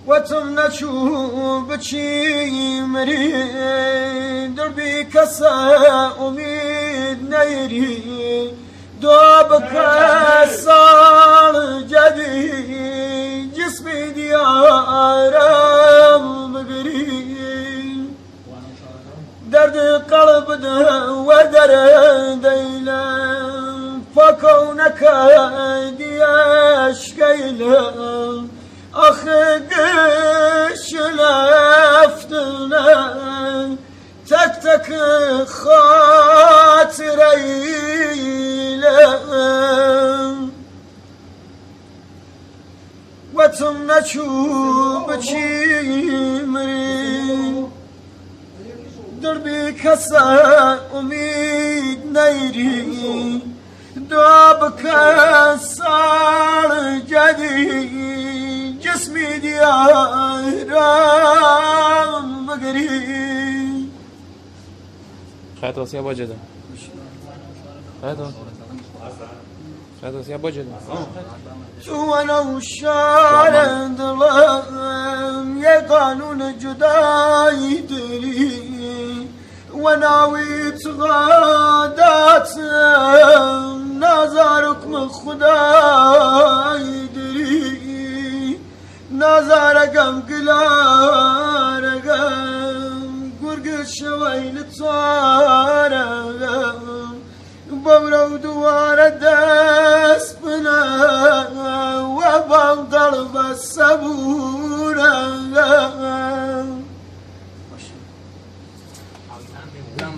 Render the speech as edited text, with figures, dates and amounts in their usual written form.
وتم نشوف بشي مريد دربي كسا أميد نيري دوبك صار جديد جسمي ديارم مقرين درد قلب ودر ديلم فكونك دياش كيلم أخدش لفتنا تك خاطري لهم وتم نشوف بشيمري دربي كسا أميد نيري دوبك صار جديد جسمي ديارم بقري خیلی توصیه با جدا خیلی توصیه با جدا وانا وشارد ظلم يا قانون جداي دري وناويت غادات نظرك من خداي دري نظركم قلاركم قرق شويل صاركم بمرو دوار الدس بنا وبنضرب السبو